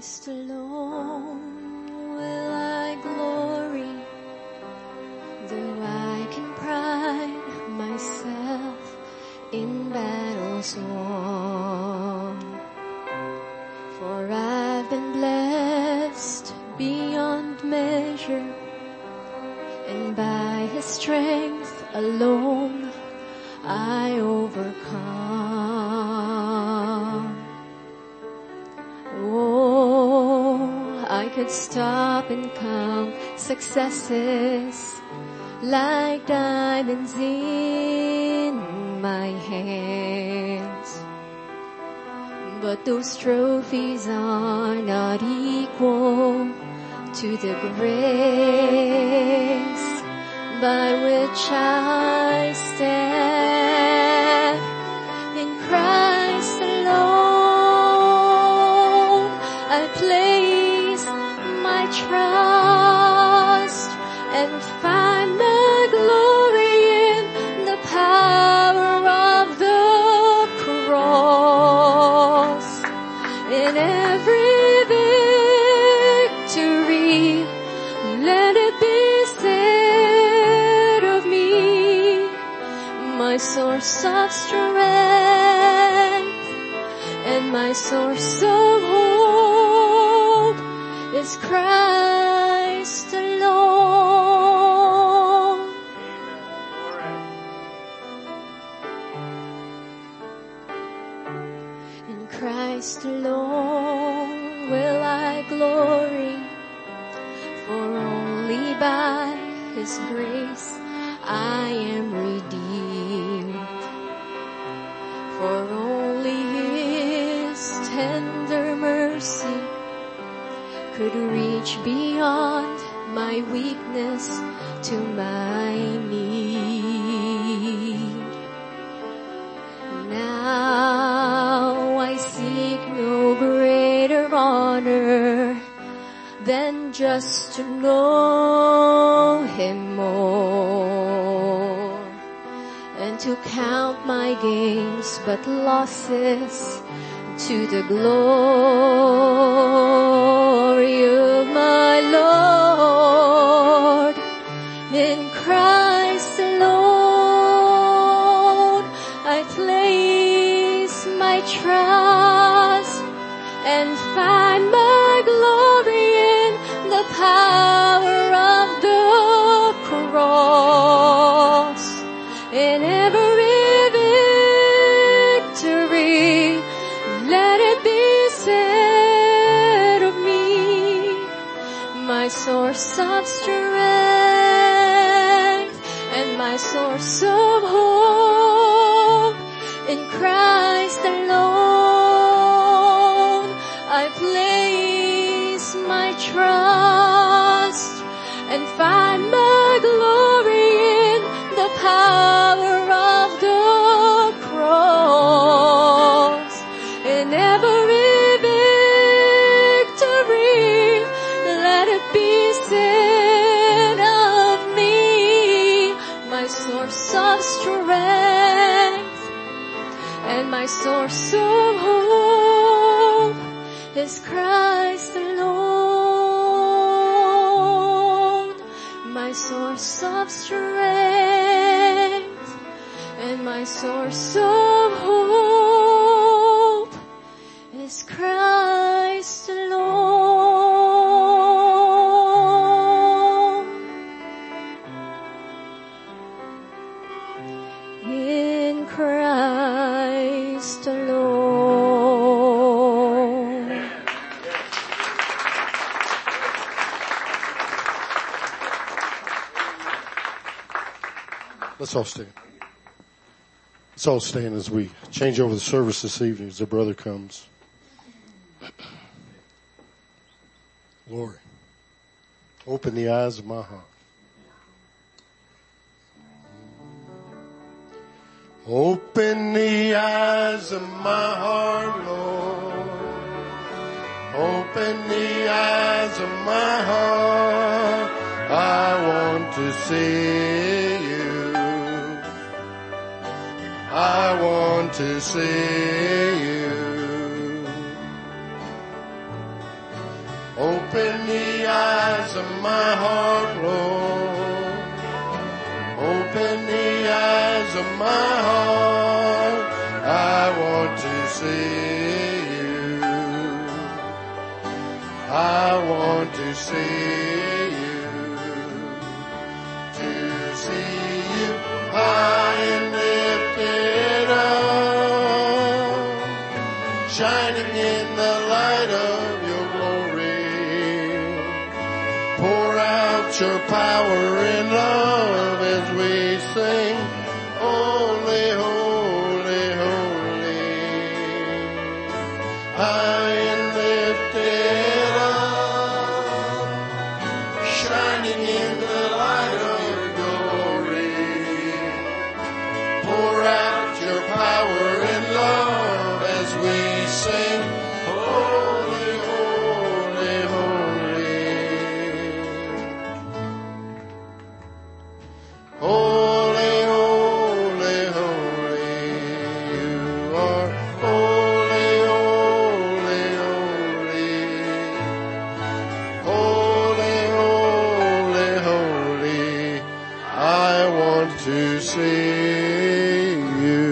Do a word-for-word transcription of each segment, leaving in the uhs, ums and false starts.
Christ alone will I glory, though I can pride myself in battles won. For I've been blessed beyond measure, and by His strength alone I overcome. Oh, I could stop and count successes like diamonds in my hands, but those trophies are not equal to the grace by which I stand. In Christ alone I place my trust and find my glory in the power of the cross. In every victory, let it be said of me, my source of strength and my source of hope is Christ alone. In Christ alone will I glory, for only by His grace I am redeemed. For only His tender mercy could reach beyond my weakness to my need. Now I seek no greater honor than just to know Him more, and to count my gains but losses to the glory of my Lord. In Christ alone I place my trust and find my glory in the power of the cross. In every victory, let it be said of me, my source of strength and my source of hope. In Christ alone I place my trust and find my glory in the power of the cross. In every victory, let it be said of me, my source of strength and my source of hope is Christ alone. My source of strength and my source of hope is Christ alone. In Christ alone. Let's all stand. Let's all stand as we change over the service this evening as the brother comes. Lord, open the eyes of my heart. Open the eyes of my heart, Lord. Open the eyes of my heart. I want to see you. I want to see you. Open the eyes of my heart, Lord. Open the eyes of my heart. I want to see you. I want to see you. To see you high and lifted up, shining in the light of your glory. Pour out your power and love as we sing, holy, holy, holy. High and lifted up, shining in the light of your glory. Pour out your power and love as we sing, holy, holy, holy. Holy, holy, holy. You are holy, holy, holy. Holy, holy, holy. I want to see you.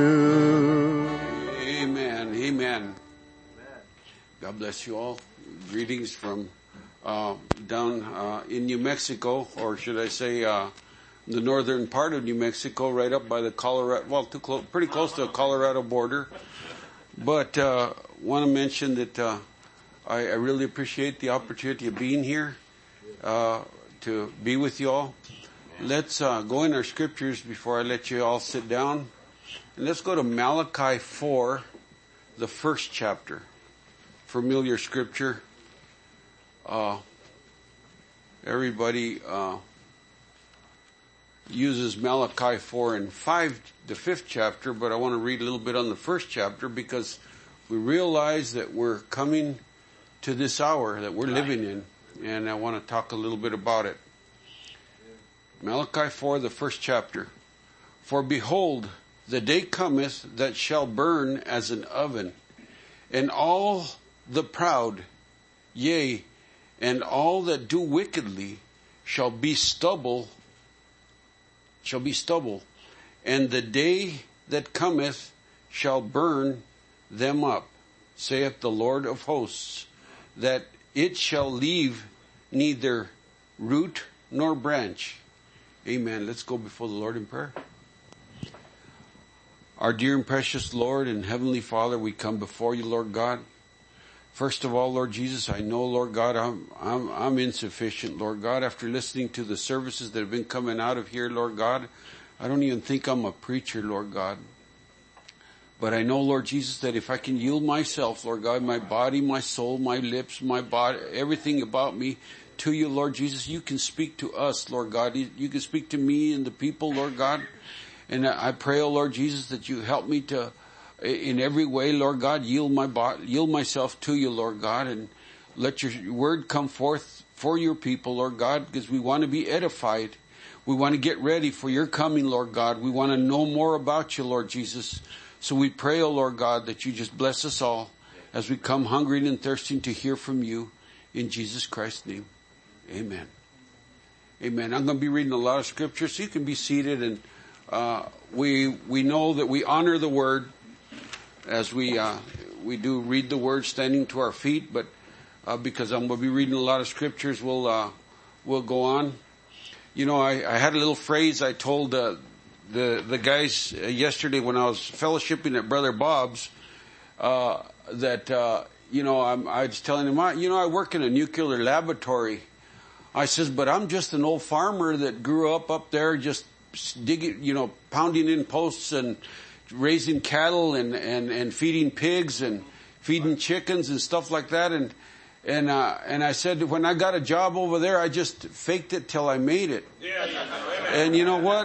Amen. Amen. God bless you all. Greetings from uh, down uh, in New Mexico, or should I say uh, the northern part of New Mexico, right up by the Colorado, well, too close, pretty close to the Colorado border. But uh, want to mention that uh, I, I really appreciate the opportunity of being here uh, to be with you all. Let's uh, go in our scriptures before I let you all sit down. And let's go to Malachi four, the first chapter. Familiar scripture. Uh, everybody uh, uses Malachi four and five, the fifth chapter, but I want to read a little bit on the first chapter because we realize that we're coming to this hour that we're living in, and I want to talk a little bit about it. Malachi four, the first chapter. For behold, the day cometh that shall burn as an oven, and all the proud, yea, and all that do wickedly shall be stubble, shall be stubble, and the day that cometh shall burn them up, saith the Lord of hosts, that it shall leave neither root nor branch. Amen. Let's go before the Lord in prayer. Our dear and precious Lord and Heavenly Father, we come before you, Lord God. First of all, Lord Jesus, I know, Lord God, I'm, I'm, I'm insufficient, Lord God. After listening to the services that have been coming out of here, Lord God, I don't even think I'm a preacher, Lord God. But I know, Lord Jesus, that if I can yield myself, Lord God, my body, my soul, my lips, my body, everything about me to you, Lord Jesus, you can speak to us, Lord God. You, you can speak to me and the people, Lord God. And I pray, oh Lord Jesus, that you help me to, in every way, Lord God, yield my body, yield myself to you, Lord God, and let your word come forth for your people, Lord God, because we want to be edified. We want to get ready for your coming, Lord God. We want to know more about you, Lord Jesus. So we pray, oh Lord God, that you just bless us all as we come hungry and thirsting to hear from you in Jesus Christ's name. Amen. Amen. I'm going to be reading a lot of scripture, so you can be seated, and uh, we we know that we honor the word as we uh, we do read the word standing to our feet, but uh, because I'm going to be reading a lot of scriptures, we'll uh, we'll go on. You know, I, I had a little phrase I told uh, the the guys yesterday when I was fellowshipping at Brother Bob's uh, that uh, you know I'm, I was telling him, I, you know, I work in a nuclear laboratory. I says, but I'm just an old farmer that grew up up there, just digging, you know, pounding in posts and raising cattle and, and, and feeding pigs and feeding chickens and stuff like that. And, and, uh, and I said, when I got a job over there, I just faked it till I made it. Yeah. And you know what?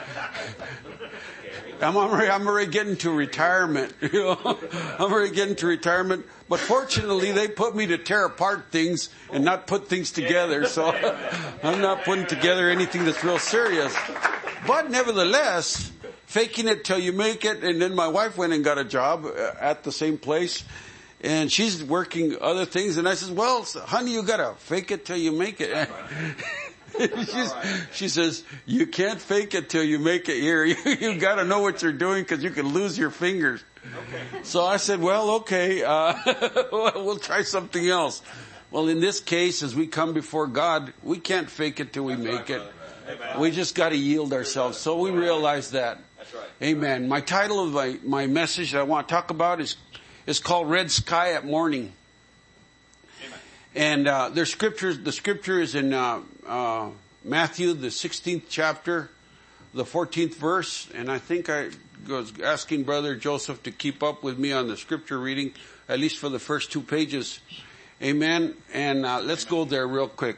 I'm already, I'm already getting to retirement, you know, I'm already getting to retirement, but fortunately they put me to tear apart things and not put things together. So I'm not putting together anything that's real serious, but nevertheless, faking it till you make it. And then my wife went and got a job at the same place. And she's working other things, and I says, well, honey, you gotta fake it till you make it. She's, she says, you can't fake it till you make it here. You, you gotta know what you're doing because you can lose your fingers. Okay. So I said, well, okay, uh, we'll try something else. Well, in this case, as we come before God, we can't fake it till we make it. We just gotta yield ourselves. So we realize that. Amen. My title of my, my message that I want to talk about is It's called Red Sky at Morning. Amen. And uh, there's scriptures. The scripture is in uh, uh, Matthew, the sixteenth chapter, the fourteenth verse. And I think I was asking Brother Joseph to keep up with me on the scripture reading, at least for the first two pages. Amen. And uh, let's go there real quick.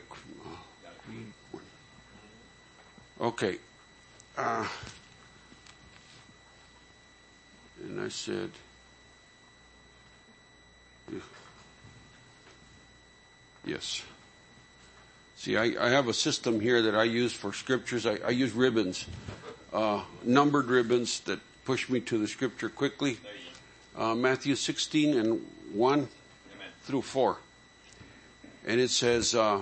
Okay. Uh, and I said... Yes. See, I, I have a system here that I use for scriptures. I, I use ribbons, uh, numbered ribbons that push me to the scripture quickly. Uh, Matthew sixteen and one Amen. Through four. And it says, uh,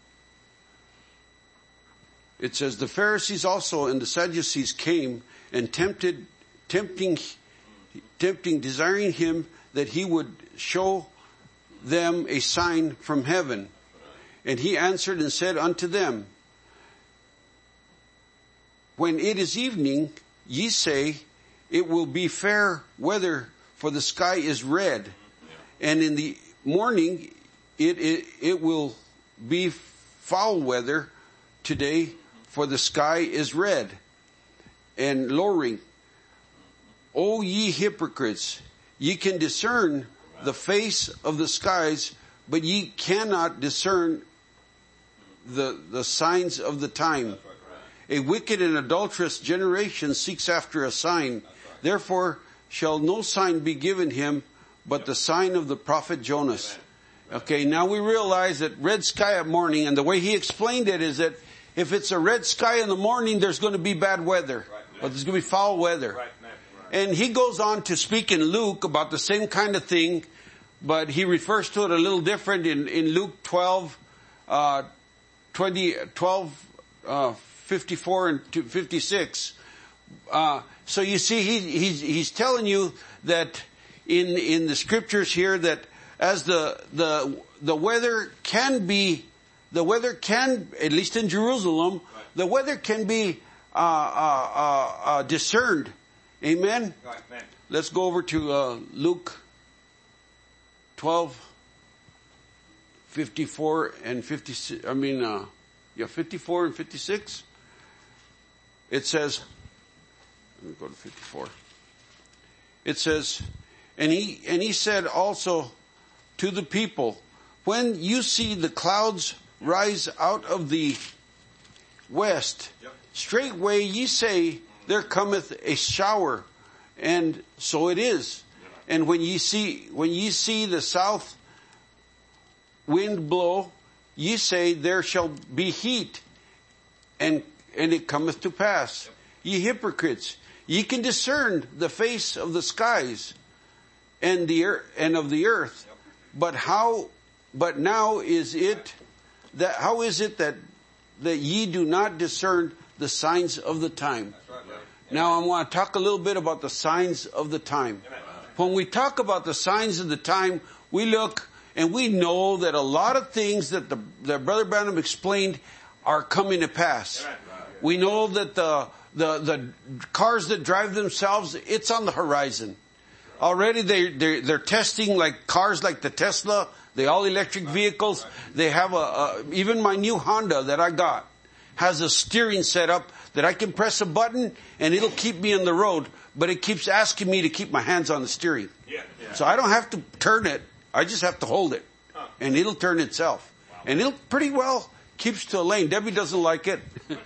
it says, the Pharisees also and the Sadducees came and tempted, tempting, tempting, desiring him that he would show them a sign from heaven. And he answered and said unto them, when it is evening, ye say, it will be fair weather, for the sky is red. And in the morning, it, it, it will be foul weather today, for the sky is red and lowering. O ye hypocrites, ye can discern the face of the skies, but ye cannot discern the, the signs of the time. A wicked and adulterous generation seeks after a sign. Therefore shall no sign be given him, but the sign of the prophet Jonas. Okay, now we realize that red sky at morning, and the way he explained it is that if it's a red sky in the morning, there's going to be bad weather. But there's going to be foul weather. And he goes on to speak in Luke about the same kind of thing, but he refers to it a little different in, in Luke twelve, uh, twenty, twelve, uh, fifty-four and fifty-six. Uh, so you see, he, he's, he's telling you that in, in the scriptures here that as the, the, the weather can be, the weather can, at least in Jerusalem, the weather can be, uh, uh, uh, uh discerned. Amen? Right, man. Let's go over to uh, Luke twelve, fifty-four and fifty-six. I mean, uh, yeah, fifty-four and fifty-six. It says, let me go to fifty-four. It says, and he, and he said also to the people, when you see the clouds rise out of the west, yep. straightway ye say, there cometh a shower, and so it is. And when ye see, when ye see the south wind blow, ye say, there shall be heat, and, and it cometh to pass. Ye hypocrites, ye can discern the face of the skies and the earth, and of the earth, but how, but now is it that, how is it that, that ye do not discern the signs of the time? Now I want to talk a little bit about the signs of the time. When we talk about the signs of the time, we look and we know that a lot of things that the that Brother Branham explained are coming to pass. We know that the the the cars that drive themselves, it's on the horizon. Already they they're, they're testing like cars like the Tesla, the all electric vehicles. They have a, a even my new Honda that I got has a steering setup that I can press a button and it'll keep me on the road, but it keeps asking me to keep my hands on the steering. Yeah, yeah. So I don't have to turn it. I just have to hold it. Huh. And it'll turn itself. Wow. And it'll pretty well keeps to a lane. Debbie doesn't like it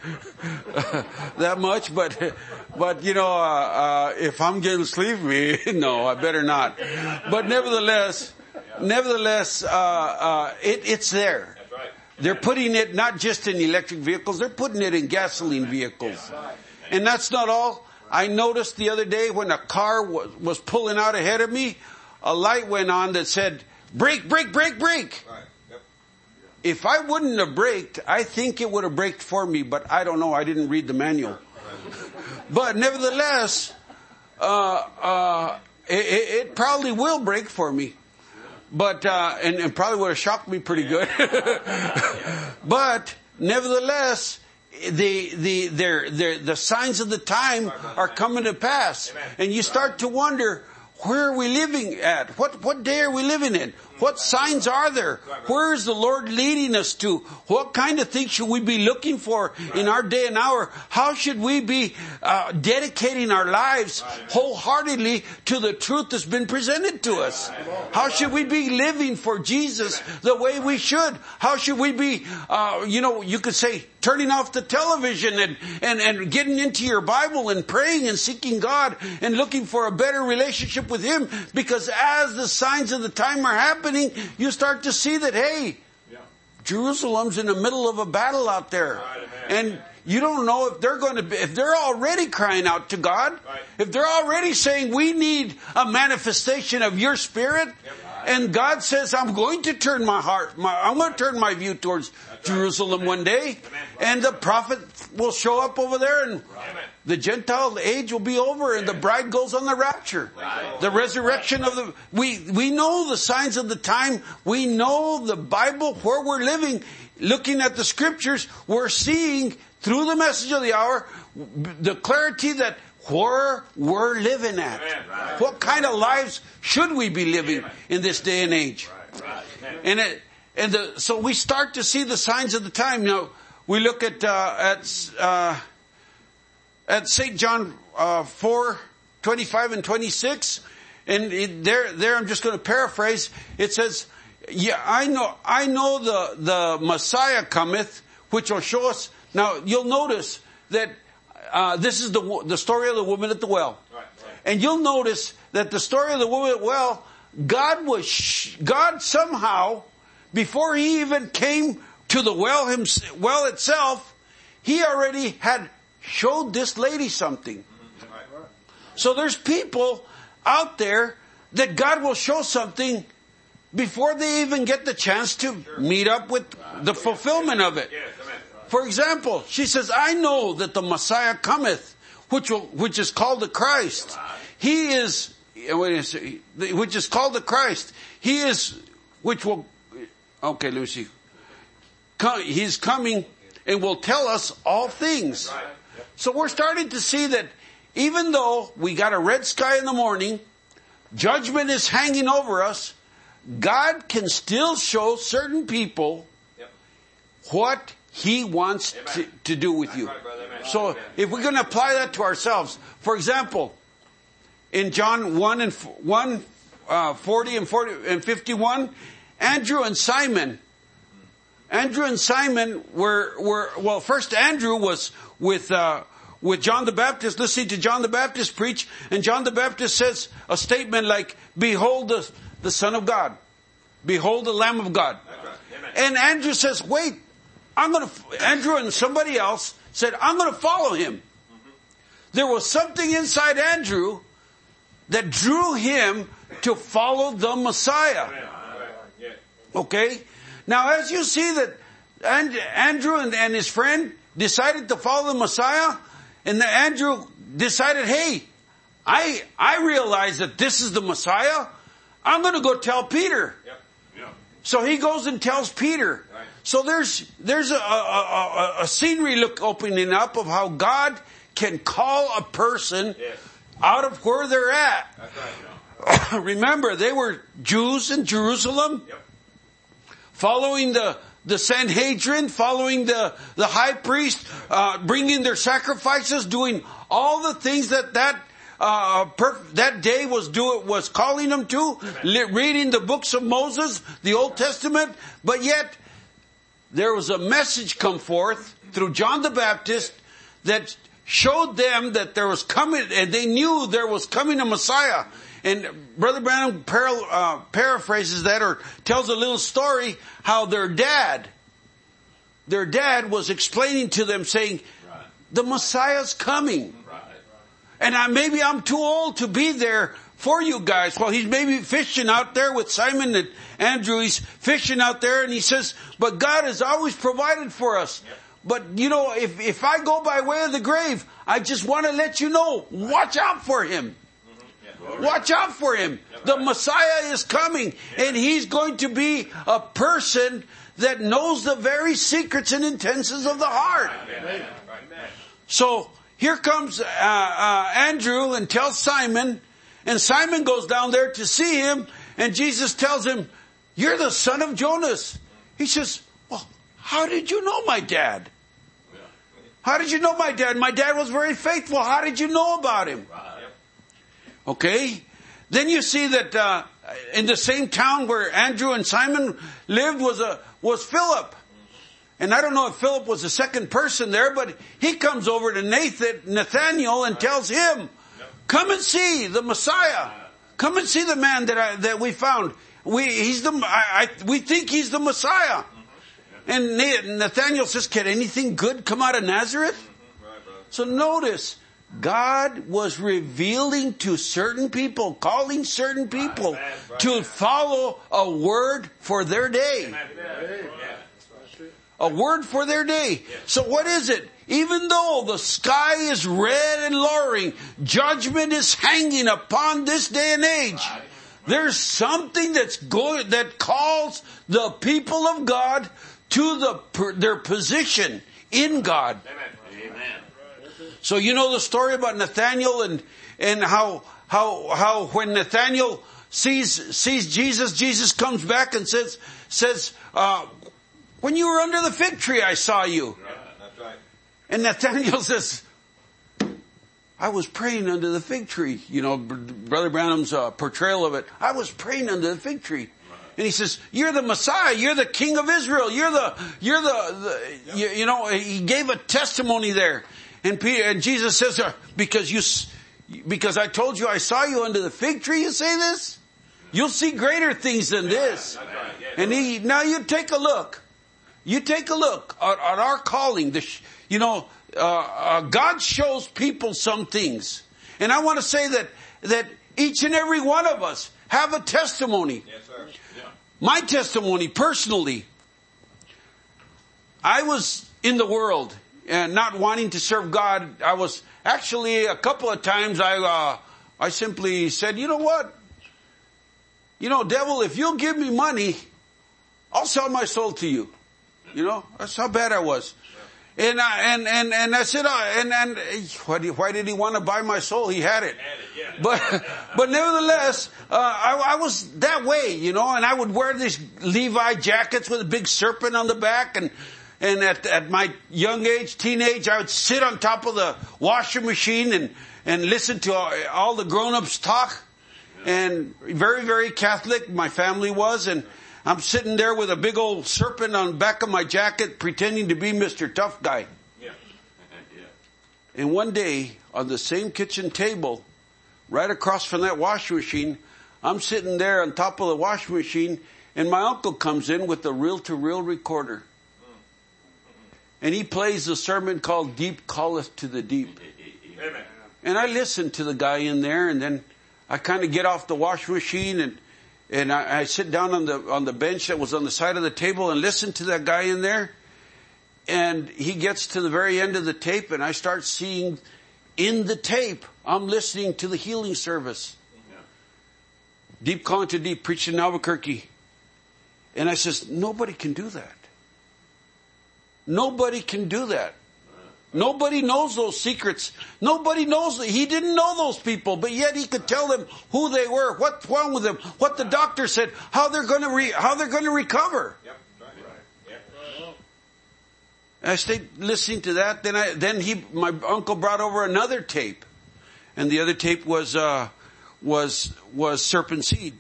that much, but, but you know, uh, uh, if I'm getting sleepy, no, I better not. But nevertheless, nevertheless, uh, uh, it, it's there. They're putting it not just in electric vehicles, they're putting it in gasoline vehicles. And that's not all. I noticed the other day when a car was, was pulling out ahead of me, a light went on that said, brake, brake, brake, brake. Right. Yep. If I wouldn't have braked, I think it would have braked for me, but I don't know. I didn't read the manual. But nevertheless, uh, uh, it, it probably will brake for me. But, uh, and, and probably would have shocked me pretty good. But nevertheless, the, the, their, their, the signs of the time are coming to pass. And you start to wonder, where are we living at? What, what day are we living in? What signs are there? Where is the Lord leading us to? What kind of things should we be looking for in our day and hour? How should we be uh, dedicating our lives wholeheartedly to the truth that's been presented to us? How should we be living for Jesus the way we should? How should we be, uh, you know, you could say, turning off the television and, and, and getting into your Bible and praying and seeking God and looking for a better relationship with Him? Because as the signs of the time are happening, you start to see that, hey, yeah. Jerusalem's in the middle of a battle out there. Right, and you don't know if they're going to be, if they're already crying out to God, right. If they're already saying, we need a manifestation of your Spirit, yep. And God says, I'm going to turn my heart, my, I'm going to turn my view towards That's Jerusalem right. one day, and the prophet will show up over there, and right. the Gentile age will be over, and the bride goes on the rapture. Right. The resurrection of the, we, we know the signs of the time. We know the Bible, where we're living. Looking at the scriptures, we're seeing through the message of the hour, the clarity that where we're living at. Right. What kind of lives should we be living in this day and age? Right. And it, and the, so we start to see the signs of the time. Now, we look at, uh, at, uh, at Saint John, uh, four, twenty-five and twenty-six. And it, there, there I'm just going to paraphrase. It says, yeah, I know, I know the, the Messiah cometh, which will show us. Now, you'll notice that, uh, this is the, the story of the woman at the well. Right, right. And you'll notice that the story of the woman at the well, God was, sh- God somehow, before He even came to the well, him, well itself, He already had showed this lady something. So there's people out there that God will show something before they even get the chance to meet up with the fulfillment of it. For example, she says, I know that the Messiah cometh, which will, which is called the Christ. He is, which is called the Christ. He is, which will, okay, let me see. He's coming and will tell us all things. So we're starting to see that even though we got a red sky in the morning, judgment is hanging over us, God can still show certain people what He wants to, to do with you. So if we're going to apply that to ourselves, for example, in John one and one, uh, forty and forty and fifty-one, Andrew and Simon, Andrew and Simon were were well. First, Andrew was with uh, with John the Baptist, listening to John the Baptist preach, and John the Baptist says a statement like, "Behold the the Son of God, behold the Lamb of God," and Andrew says, "Wait." I'm going to, Andrew and somebody else said, I'm going to follow him. Mm-hmm. There was something inside Andrew that drew him to follow the Messiah. Okay? Now, as you see that Andrew and, and his friend decided to follow the Messiah, and the Andrew decided, hey, I, I realize that this is the Messiah. I'm going to go tell Peter. Yep. Yeah. So he goes and tells Peter. Right. So there's there's a, a, a, a scenery look opening up of how God can call a person yes. out of where they're at. That's right, yeah. Remember, they were Jews in Jerusalem, yep. following the the Sanhedrin, following the the high priest, uh, bringing their sacrifices, doing all the things that that uh, perf- that day was do was calling them to, li- reading the books of Moses, the Old Testament, but yet. There was a message come forth through John the Baptist that showed them that there was coming, and they knew there was coming a Messiah. And Brother Branham para, uh, paraphrases that or tells a little story how their dad, their dad was explaining to them saying, the Messiah's coming. and I, maybe I'm too old to be there for you guys. Well, he's maybe fishing out there with Simon and Andrew. He's fishing out there, and he says, but God has always provided for us. Yep. But, you know, if, if I go by way of the grave, I just want to let you know, watch out for him. Mm-hmm. Yeah. Watch out for him. Yep. The Messiah is coming, yeah. and he's going to be a person that knows the very secrets and intentions of the heart. Amen. So here comes uh, uh, Andrew and tells Simon, and Simon goes down there to see him, and Jesus tells him, you're the son of Jonas. He says, well, how did you know my dad? How did you know my dad? My dad was very faithful. How did you know about him? Okay. Then you see that uh, in the same town where Andrew and Simon lived was a was Philip. And I don't know if Philip was the second person there, but he comes over to Nathan, Nathaniel and tells him, come and see the Messiah. Come and see the man that I, that we found. We, he's the, I, I, we think he's the Messiah. And Nathaniel says, can anything good come out of Nazareth? So notice, God was revealing to certain people, calling certain people to follow a word for their day. A word for their day. So what is it? Even though the sky is red and lowering, judgment is hanging upon this day and age. There's something that's going, that calls the people of God to the their position in God. Amen. So you know the story about Nathaniel and and how how how when Nathaniel sees sees Jesus, Jesus comes back and says says uh, when you were under the fig tree, I saw you. Yeah, that's right. And Nathaniel says, I was praying under the fig tree. You know, Brother Branham's uh, portrayal of it. I was praying under the fig tree. And he says, you're the Messiah. You're the King of Israel. You're the, you're the, the you, you know, he gave a testimony there. And Peter, and Jesus says, uh, because you, because I told you I saw you under the fig tree, you say this? You'll see greater things than this. And he, now you take a look. You take a look at, at our calling. The, you know, uh, uh, God shows people some things. And I want to say that, that each and every one of us have a testimony. Yes, sir. Yeah. My testimony, personally, I was in the world and not wanting to serve God. I was actually a couple of times I, uh, I simply said, you know what? You know, devil, if you'll give me money, I'll sell my soul to you. You know, that's how bad I was. And I, and, and, and I said, uh, and, and, why did, why did he want to buy my soul? He had it. But, but nevertheless, uh, I, I was that way, you know, and I would wear these Levi jackets with a big serpent on the back. And, and at, at my young age, teenage, I would sit on top of the washing machine and, and listen to all, all the grown-ups talk. And very, very Catholic, my family was, and I'm sitting there with a big old serpent on the back of my jacket pretending to be Mister Tough Guy. Yeah. Yeah. And one day, on the same kitchen table, right across from that washing machine, I'm sitting there on top of the washing machine, and my uncle comes in with a reel-to-reel recorder. And he plays a sermon called Deep Calleth to the Deep. Amen. And I listen to the guy in there, and then I kind of get off the washing machine and And I, I sit down on the, on the bench that was on the side of the table and listen to that guy in there. And he gets to the very end of the tape and I start seeing in the tape, I'm listening to the healing service. Yeah. Deep Calling to Deep, preached in Albuquerque. And I says, nobody can do that. Nobody can do that. Nobody knows those secrets. Nobody knows that he didn't know those people, but yet he could tell them who they were, what's wrong with them, what the doctor said, how they're going to re, how they're going to recover. Yep. Right. Yep. I stayed listening to that. Then I, then he, my uncle brought over another tape, and the other tape was uh, was was Serpent Seed.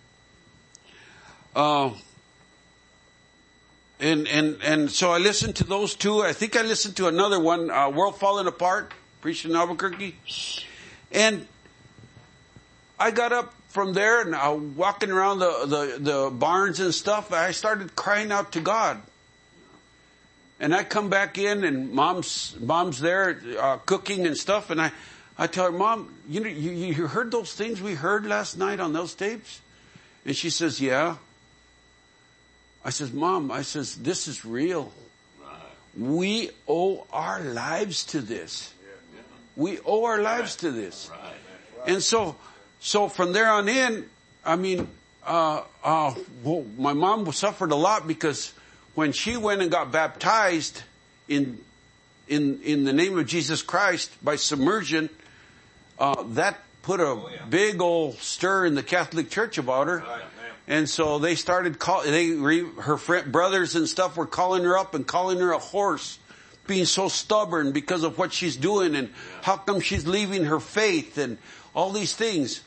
Uh, And, and, and so I listened to those two. I think I listened to another one, uh, World Falling Apart, preached in Albuquerque. And I got up from there and uh, walking around the, the, the barns and stuff. I started crying out to God. And I come back in and mom's, mom's there, uh, cooking and stuff. And I, I tell her, Mom, you know, you, you heard those things we heard last night on those tapes? And she says, yeah. I says, Mom, I says, this is real. We owe our lives to this. We owe our lives to this. And so, so from there on in, I mean, uh, uh, well, my mom suffered a lot because when she went and got baptized in, in, in the name of Jesus Christ by submersion, uh, that put a big old stir in the Catholic Church about her. And so they started call, they, her friend, brothers and stuff were calling her up and calling her a horse, being so stubborn because of what she's doing and how come she's leaving her faith and all these things.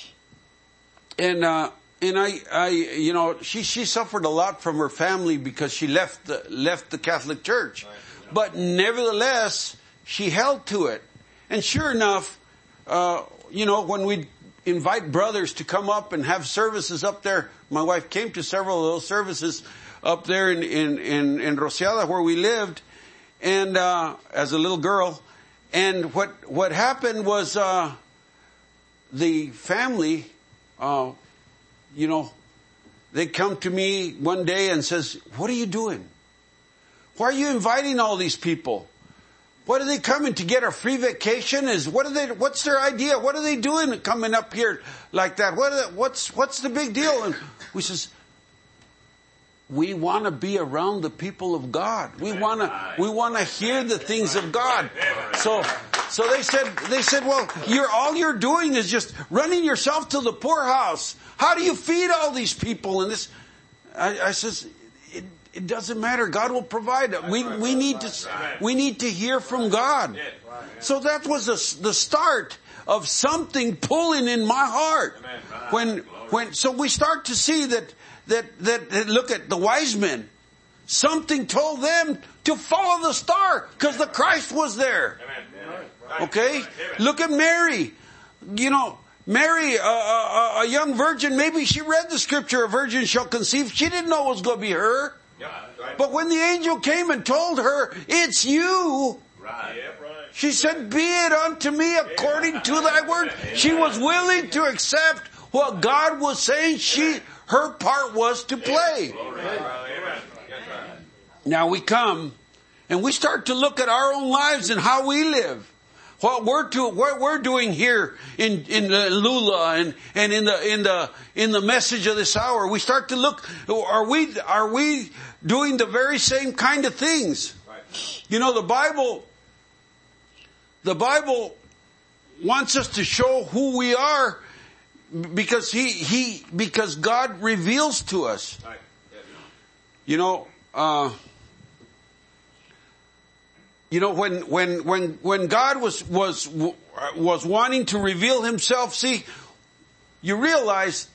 And, uh, and I, I, you know, she, she suffered a lot from her family because she left the, left the Catholic Church. But nevertheless, she held to it. And sure enough, uh, you know, when we invite brothers to come up and have services up there, my wife came to several of those services up there in, in, in, in Rociada where we lived, and, uh, as a little girl. And what, what happened was, uh, the family, uh, you know, they come to me one day and says, what are you doing? Why are you inviting all these people? What are they coming to get a free vacation? Is what are they? What's their idea? What are they doing coming up here like that? What? Are they, what's what's the big deal? And we says, we want to be around the people of God. We want to we want to hear the things of God. So so they said they said, well, you're all you're doing is just running yourself to the poorhouse. How do you feed all these people? And this, I, I says. It doesn't matter. God will provide. We, we need to, we need to hear from God. So that was the, the start of something pulling in my heart. When, when, so we start to see that, that, that, that look at the wise men. Something told them to follow the star because the Christ was there. Okay? Look at Mary. You know, Mary, a, a, a young virgin, maybe she read the scripture, a virgin shall conceive. She didn't know it was going to be her. But when the angel came and told her, it's you, she said, be it unto me according to thy word. She was willing to accept what God was saying. She, her part was to play. Now we come and we start to look at our own lives and how we live. What we're to, what we're doing here in, in the Lula and, and in the, in the, in the message of this hour, we start to look, are we, are we doing the very same kind of things? You know, the Bible, the Bible wants us to show who we are because he, he, because God reveals to us. You know, uh, You know, when, when, when, when God was, was, was wanting to reveal himself, see, you realize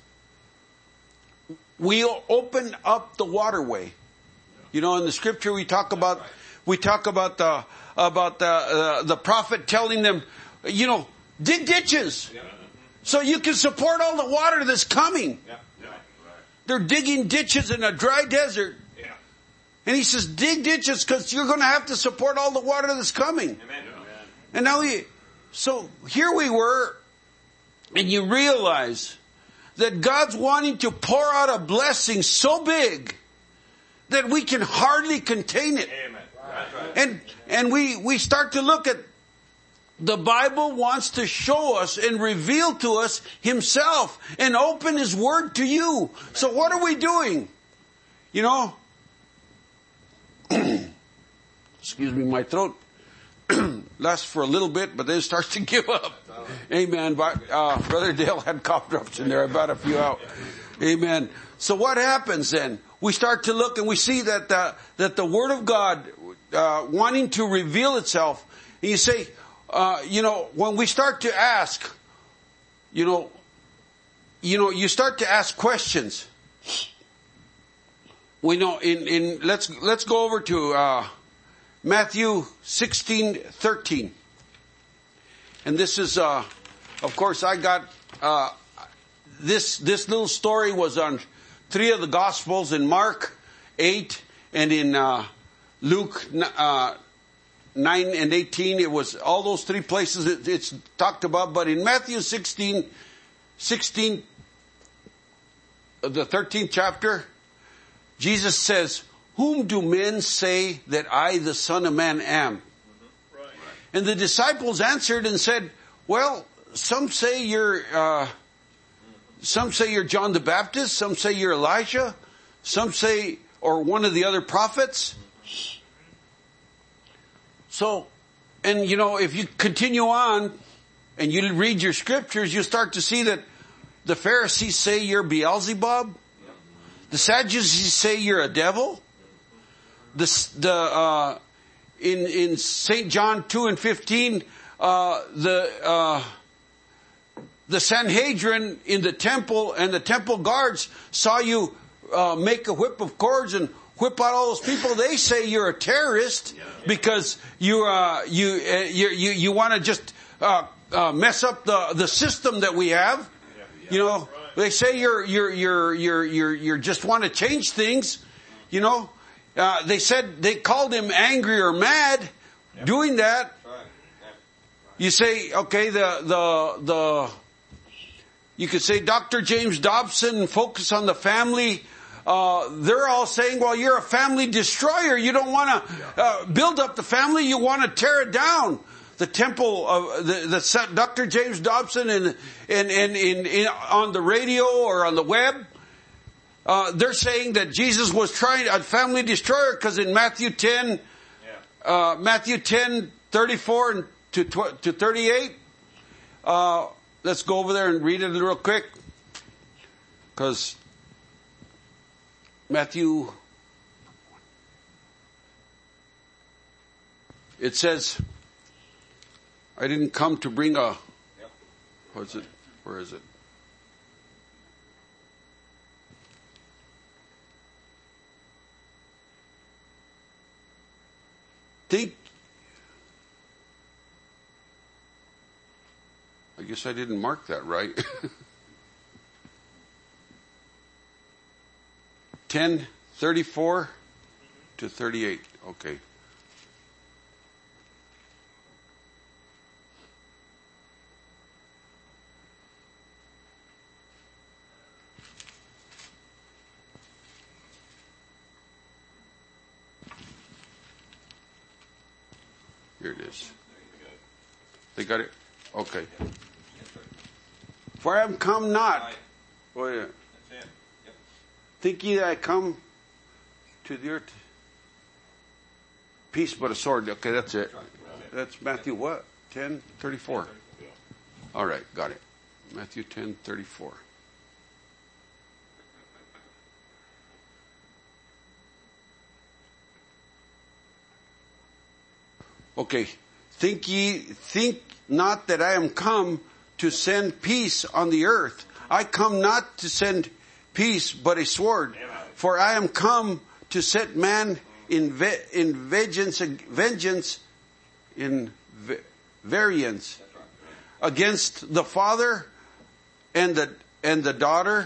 we open up the waterway. You know, in the scripture we talk about, we talk about the, about the, uh, the prophet telling them, you know, dig ditches so you can support all the water that's coming. They're digging ditches in a dry desert. And he says, dig ditches because you're going to have to support all the water that's coming. Amen. And now we, so here we were, and you realize that God's wanting to pour out a blessing so big that we can hardly contain it. Amen. And, and we, we start to look at, the Bible wants to show us and reveal to us himself and open his word to you. So what are we doing? You know, excuse me, my throat lasts for a little bit, but then it starts to give up. Amen. Uh, Brother Dale had cough drops in there. I brought a few out. Amen. So what happens then? We start to look and we see that the, that the Word of God, uh, wanting to reveal itself, and you say, uh, you know, when we start to ask, you know, you know, you start to ask questions. We know in, in, let's, let's go over to, uh, Matthew sixteen thirteen. And this is, uh, of course I got, uh, this, this little story was on three of the Gospels, in Mark eight and in, uh, Luke, uh, nine and eighteen, it was all those three places it, it's talked about. But in Matthew sixteen, sixteen, the thirteenth chapter, Jesus says, whom do men say that I, the Son of Man, am? Mm-hmm. Right. And the disciples answered and said, well, some say you're, uh, some say you're John the Baptist, some say you're Elijah, some say, or one of the other prophets. So, and you know, if you continue on and you read your scriptures, you start to see that the Pharisees say you're Beelzebub. The Sadducees say you're a devil. The, the, uh, in, in Saint John two and fifteen, uh, the, uh, the Sanhedrin in the temple and the temple guards saw you, uh, make a whip of cords and whip out all those people. They say you're a terrorist because you, uh, you, uh, you, you, you want to just, uh, uh, mess up the, the system that we have. You know, they say you're, you're, you're, you're, you're, you're just want to change things. You know, uh, they said they called him angry or mad doing that. You say, okay, the, the, the, you could say Doctor James Dobson, focus on the family. Uh, they're all saying, well, you're a family destroyer. You don't want to uh, build up the family. You want to tear it down. The temple of the, the Doctor James Dobson and, and, and, in, in, on the radio or on the web, uh, they're saying that Jesus was trying a family destroyer because in Matthew ten, uh, Matthew ten, thirty-four and to, to thirty-eight, uh, let's go over there and read it real quick. Because Matthew, it says, I didn't come to bring a, what is it? Where is it? Think, I guess I didn't mark that right. ten, thirty-four to thirty-eight. Okay. Here it is. They got it? Okay. For I am come not. Oh, yeah. Think ye that I come to the earth? Peace but a sword. Okay, that's it. That's Matthew what? ten thirty-four. All right, got it. Matthew ten thirty-four. Okay. Think ye, think not that I am come to send peace on the earth. I come not to send peace, but a sword. For I am come to set man in ve- in vengeance, vengeance, in ve- variance against the father and the and the daughter,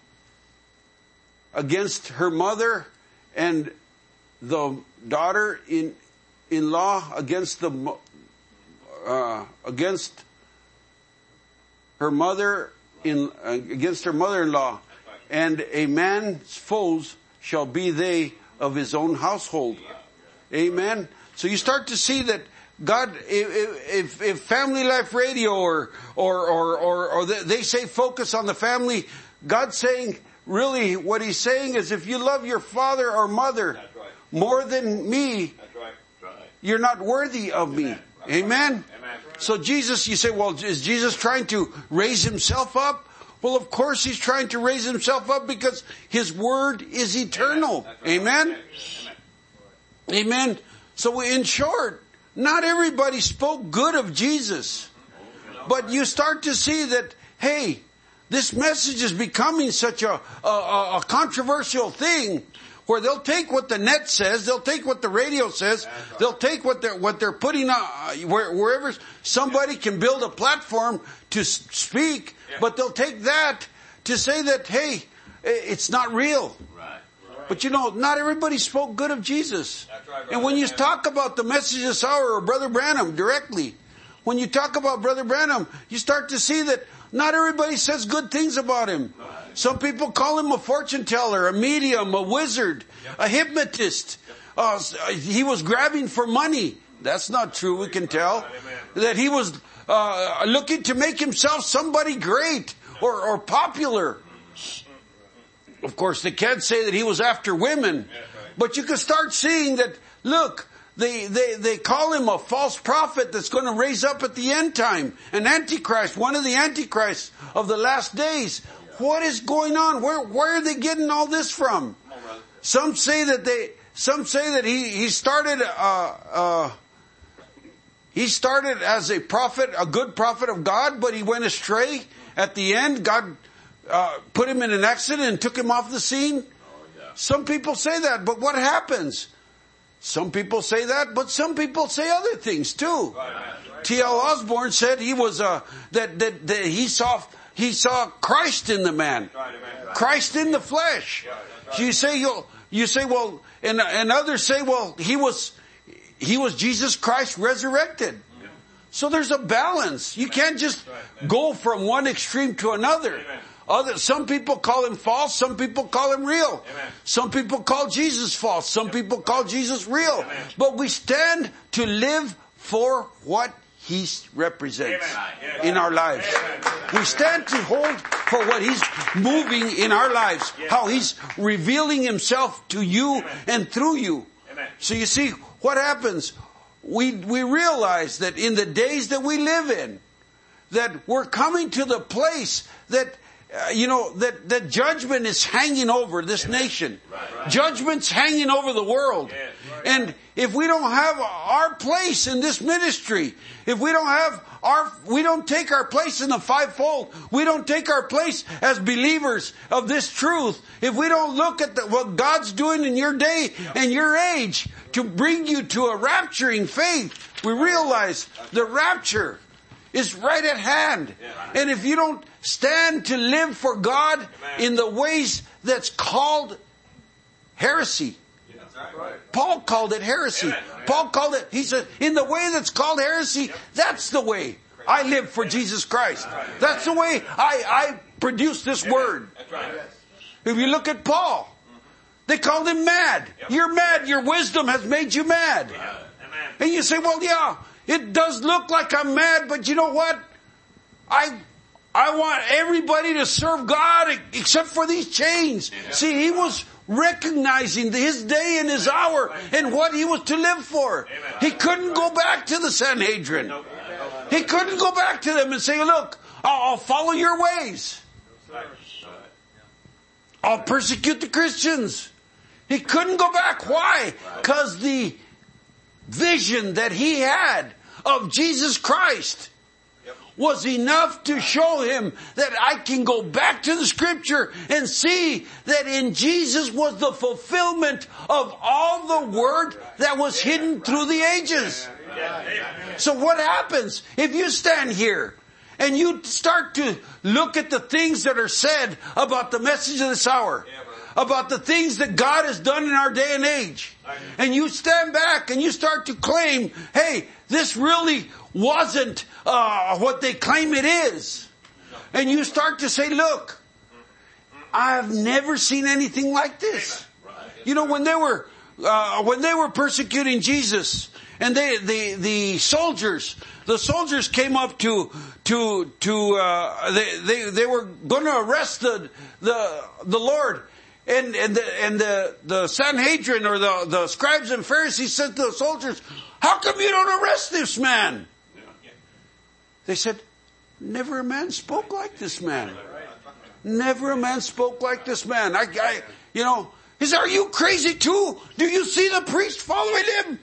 against her mother and the daughter in in law, against the uh, against her mother in uh, against her mother-in-law. And a man's foes shall be they of his own household. Amen. So you start to see that God, if, if, if Family Life Radio or, or, or, or, or they say focus on the family, God's saying, really what he's saying is if you love your father or mother right. more than me, right. Right. you're not worthy of Amen. me. Right. Amen. Amen. So Jesus, you say, well, is Jesus trying to raise himself up? Well, of course he's trying to raise himself up because his word is eternal. Amen? Amen? Amen. Amen. So in short, not everybody spoke good of Jesus. But you start to see that, hey, this message is becoming such a, a, a controversial thing where they'll take what the net says, they'll take what the radio says, they'll take what they're, what they're putting on, where, wherever somebody can build a platform to speak, but they'll take that to say that, hey, it's not real. Right. Right. But you know, not everybody spoke good of Jesus. That's And when you talk about the message of this hour or Brother Branham directly, when you talk about Brother Branham, you start to see that not everybody says good things about him. Some people call him a fortune teller, a medium, a wizard, a hypnotist. Uh, he was grabbing for money. That's not true, we can tell. That he was uh, looking to make himself somebody great or, or popular. Of course, they can't say that he was after women. But you can start seeing that, look, they, they, they call him a false prophet that's going to raise up at the end time. An antichrist, one of the antichrists of the last days. What is going on? Where, where are they getting all this from? Some say that they, some say that he, he started, uh, uh, he started as a prophet, a good prophet of God, but he went astray. At the end, God, uh, put him in an accident and took him off the scene. Some people say that, but what happens? Some people say that, but some people say other things too. T L Osborne said he was uh that, that that he saw he saw Christ in the man, Christ in the flesh. You say you you say well, and and others say well he was he was Jesus Christ resurrected. So there's a balance. You can't just go from one extreme to another. Other, some people call him false. Some people call him real. Amen. Some people call Jesus false. Some yep. people call Jesus real. Amen. But we stand to live for what he represents Amen. In our lives. Amen. We stand to hold for what he's moving in our lives. Yes. How he's revealing himself to you Amen. And through you. Amen. So you see what happens. We, we realize that in the days that we live in, that we're coming to the place that Uh, you know, that, that judgment is hanging over this Amen. Nation. Right, right. Judgment's hanging over the world. Yeah, right. And if we don't have our place in this ministry, if we don't have our, we don't take our place in the fivefold, we don't take our place as believers of this truth, if we don't look at the, what God's doing in your day yeah. and your age to bring you to a rapturing faith, we realize the rapture is right at hand. Yeah. And if you don't stand to live for God Amen. In the ways that's called heresy. Yeah, right. Paul called it heresy. Amen. Paul called it, he said, in the way that's called heresy, yep. that's the way I live for Amen. Jesus Christ. Right. That's the way I, I produce this Amen. Word. That's right. If you look at Paul, they called him mad. Yep. You're mad. Your wisdom has made you mad. Yeah. And you say, well, yeah, it does look like I'm mad, but you know what? I I want everybody to serve God except for these chains. Yeah. See, he was recognizing his day and his hour and what he was to live for. Amen. He couldn't go back to the Sanhedrin. He couldn't go back to them and say, look, I'll follow your ways. I'll persecute the Christians. He couldn't go back. Why? Because the vision that he had of Jesus Christ was enough to show him that I can go back to the scripture and see that in Jesus was the fulfillment of all the word that was hidden through the ages. So what happens if you stand here and you start to look at the things that are said about the message of this hour, about the things that God has done in our day and age, and you stand back and you start to claim, hey, this really wasn't uh, what they claim it is. And you start to say, look, I've never seen anything like this. You know, when they were, uh, when they were persecuting Jesus, and they, the, the soldiers, the soldiers came up to, to, to, uh, they, they, they were going to arrest the, the, the Lord. And, and the, and the, the Sanhedrin or the, the scribes and Pharisees said to the soldiers, how come you don't arrest this man? They said, never a man spoke like this man. Never a man spoke like this man. I, I, you know, he said, are you crazy too? Do you see the priest following him?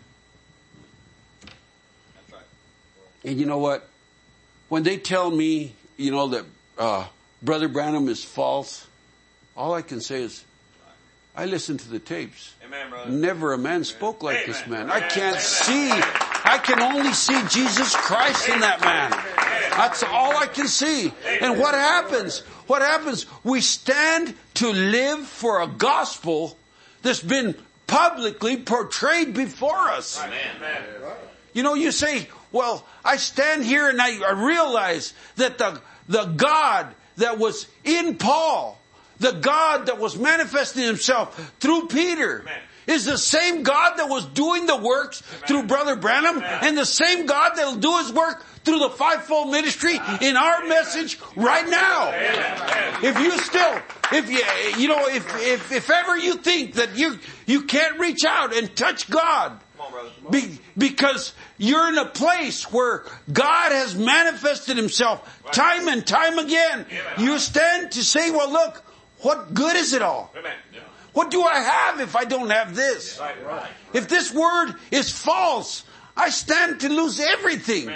And you know what? When they tell me, you know, that, uh, Brother Branham is false, all I can say is, I listen to the tapes. Amen, brother. Never a man spoke like Amen. This man. Amen. I can't Amen. See, I can only see Jesus Christ in that man. That's all I can see. And what happens? What happens? We stand to live for a gospel that's been publicly portrayed before us. Amen. You know, you say, well, I stand here and I, I realize that the, the God that was in Paul, the God that was manifesting himself through Peter, Amen. is the same God that was doing the works Amen. Through Brother Branham, Amen. And the same God that will do his work through the fivefold ministry in our Amen. Message right now. Amen. If you still, if you, you know, if, if, if ever you think that you, you can't reach out and touch God, Be, because you're in a place where God has manifested himself time and time again, you stand to say, well, look, what good is it all? What do I have if I don't have this? If this word is false, I stand to lose everything.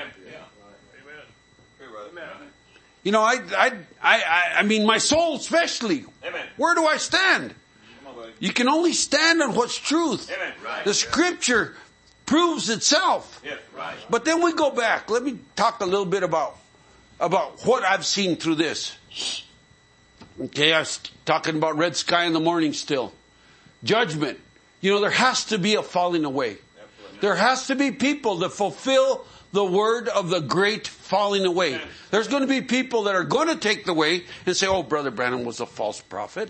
You know, I, I, I, I mean, my soul especially. Where do I stand? You can only stand on what's truth. The scripture proves itself. But then we go back. Let me talk a little bit about, about what I've seen through this. Okay, I was talking about red sky in the morning still. Judgment. You know, there has to be a falling away. There has to be people that fulfill the word of the great falling away. There's going to be people that are going to take the way and say, oh, Brother Branham was a false prophet.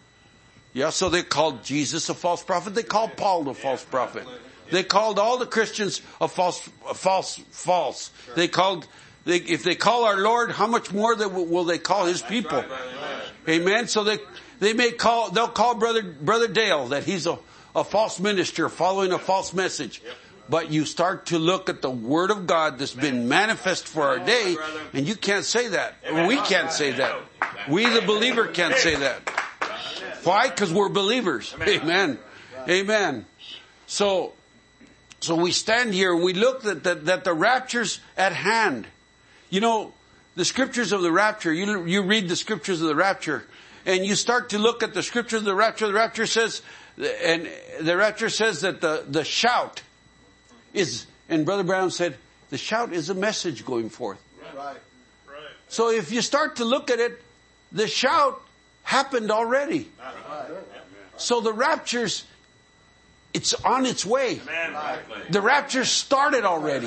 Yeah, so they called Jesus a false prophet. They called Paul a false prophet. They called all the Christians a false, a false, false. They called, they, if they call our Lord, how much more they, will they call his people? Amen. So they, they may call, they'll call Brother, Brother Dale that he's a, a false minister following a false message. But you start to look at the Word of God that's been manifest for our day, and you can't say that. We can't say that. We, the believer, can't say that. Why? Because we're believers. Amen. Amen. So, so we stand here and we look at that, that the rapture's at hand. You know, the scriptures of the rapture, you, you read the scriptures of the rapture, and you start to look at the scriptures of the rapture. The rapture says, and the rapture says that the, the shout is, and Brother Brown said, the shout is a message going forth. Right. Right. So if you start to look at it, the shout happened already. Right. So the rapture's, it's on its way. Amen. The rapture started already.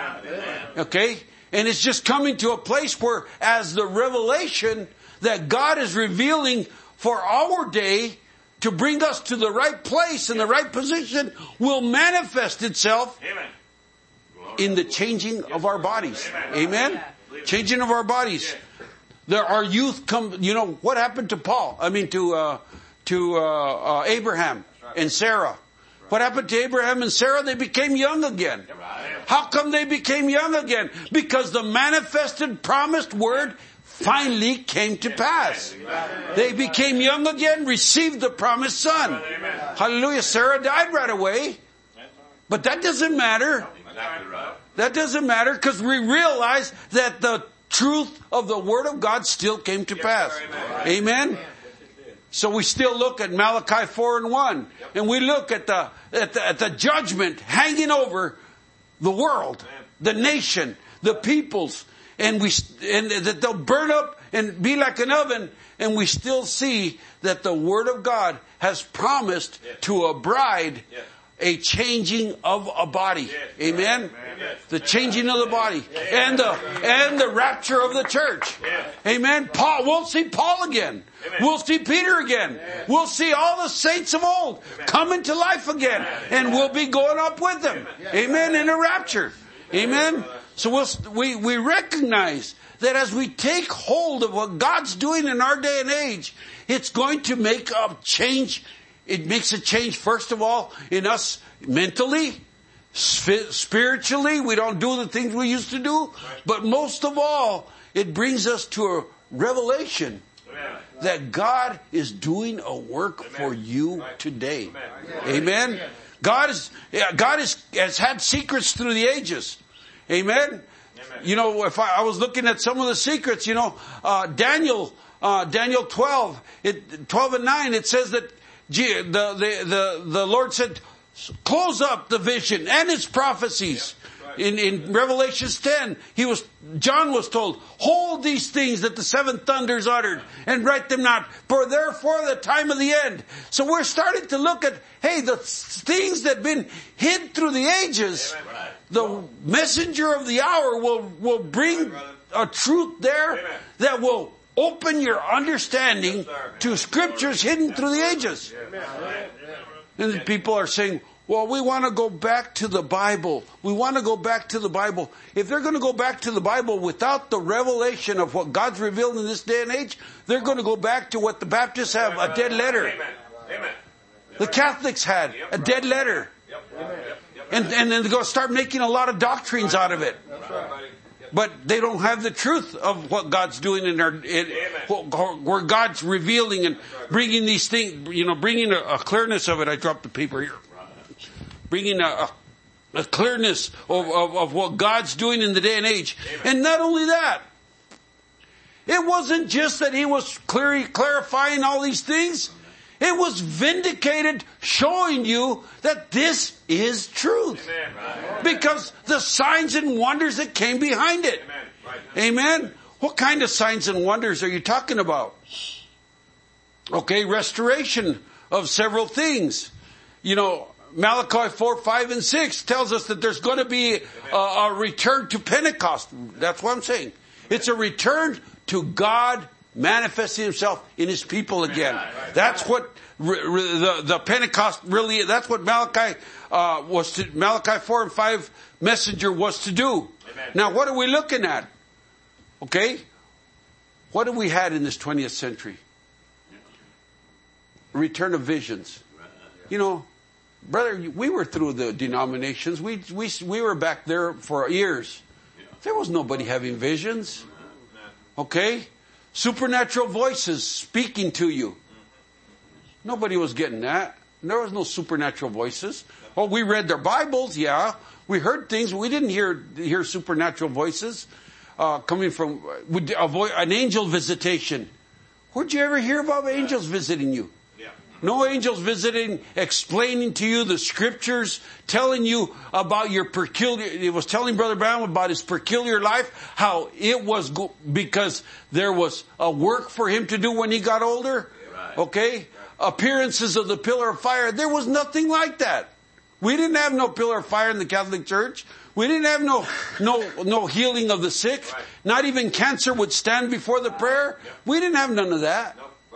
Okay? And it's just coming to a place where, as the revelation that God is revealing for our day to bring us to the right place and the right position, will manifest itself Amen. in the changing of our bodies. Amen? Amen? Changing of our bodies. There are youth come, you know, what happened to Paul? I mean to, uh, to, uh, uh, Abraham and Sarah. What happened to Abraham and Sarah? They became young again. How come they became young again? Because the manifested, promised word finally came to pass. They became young again, received the promised son. Hallelujah. Sarah died right away. But that doesn't matter. That doesn't matter because we realize that the truth of the word of God still came to pass. Amen. So we still look at Malachi four and one, and we look at the, at the, at the judgment hanging over the world, the nation, the peoples, and we, and that they'll burn up and be like an oven, and we still see that the word of God has promised to a bride a changing of a body. Amen. The changing of the body and the, and the rapture of the church. Amen. Paul, we'll see Paul again. We'll see Peter again. We'll see all the saints of old come into life again, and we'll be going up with them. Amen. In a rapture. Amen. So we'll, we, we recognize that as we take hold of what God's doing in our day and age, it's going to make a change. It makes a change, first of all, in us mentally, spiritually. We don't do the things we used to do. But most of all, it brings us to a revelation that God is doing a work for you today. Amen. God is, God is, has had secrets through the ages. Amen. You know, if I, I was looking at some of the secrets, you know, uh, Daniel, uh, Daniel twelve, it, twelve and nine, it says that the, the, the, the Lord said, close up the vision and its prophecies. In, in Revelations ten, he was, John was told, hold these things that the seven thunders uttered and write them not, for therefore the time of the end. So we're starting to look at, hey, the things that have been hid through the ages, the messenger of the hour will, will bring a truth there that will open your understanding to scriptures hidden through the ages. And people are saying, well, we want to go back to the Bible. We want to go back to the Bible. If they're going to go back to the Bible without the revelation of what God's revealed in this day and age, they're going to go back to what the Baptists have, a dead letter. The Catholics had a dead letter. And, and then they're going to start making a lot of doctrines out of it. But they don't have the truth of what God's doing in our, in, where God's revealing and bringing these things, you know, bringing a, a clearness of it. I dropped the paper here. Bringing a, a, a clearness of, of, of what God's doing in the day and age. And not only that, it wasn't just that he was clear, clarifying all these things. It was vindicated, showing you that this is truth. Because the signs and wonders that came behind it. Amen. What kind of signs and wonders are you talking about? Okay, restoration of several things. You know, Malachi four, five, and six tells us that there's going to be a, a return to Pentecost. That's what I'm saying. It's a return to God manifesting himself in his people again. That's what re, re, the, the Pentecost really, that's what Malachi uh, was to, Malachi four and five messenger was to do. Amen. Now what are we looking at? Okay? What have we had in this twentieth century? Return of visions. You know, brother, we were through the denominations. We, we, we were back there for years. There was nobody having visions. Okay? Supernatural voices speaking to you. Nobody was getting that. There was no supernatural voices. Oh, we read their Bibles, yeah. We heard things, but we didn't hear hear supernatural voices uh, coming from a voice, an angel visitation. Where'd you ever hear about angels visiting you? No angels visiting, explaining to you the scriptures, telling you about your peculiar, it was telling Brother Brown about his peculiar life, how it was go, because there was a work for him to do when he got older. Okay? Appearances of the pillar of fire. There was nothing like that. We didn't have no pillar of fire in the Catholic Church. We didn't have no, no, no healing of the sick. Not even cancer would stand before the prayer. We didn't have none of that.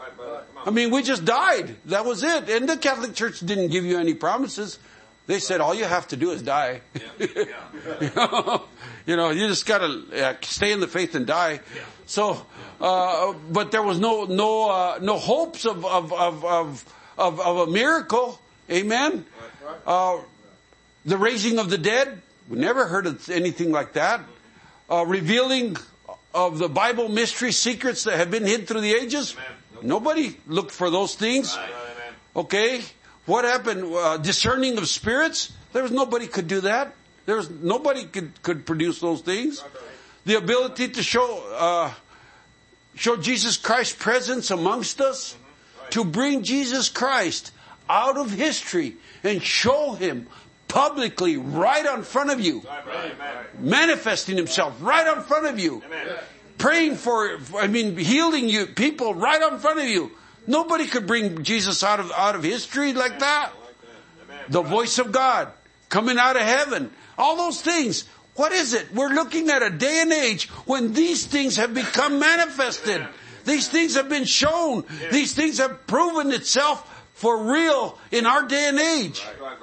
I mean, we just died. That was it. And the Catholic Church didn't give you any promises. They said, all you have to do is die. Yeah. Yeah. you, know, you know, you just gotta uh, stay in the faith and die. Yeah. So, uh, but there was no, no, uh, no hopes of, of, of, of, of, of a miracle. Amen. Uh, the raising of the dead. We never heard of anything like that. Uh, revealing of the Bible mystery secrets that have been hid through the ages. Amen. Nobody looked for those things. Okay? What happened? Uh, discerning of spirits? There was nobody could do that. There was nobody could, could produce those things. The ability to show, uh, show Jesus Christ's presence amongst us. To bring Jesus Christ out of history and show him publicly right in front of you. Manifesting himself right in front of you. Praying for, I mean, healing you, people right in front of you. Nobody could bring Jesus out of, out of history like that. The voice of God coming out of heaven. All those things. What is it? We're looking at a day and age when these things have become manifested. These things have been shown. These things have proven itself for real in our day and age.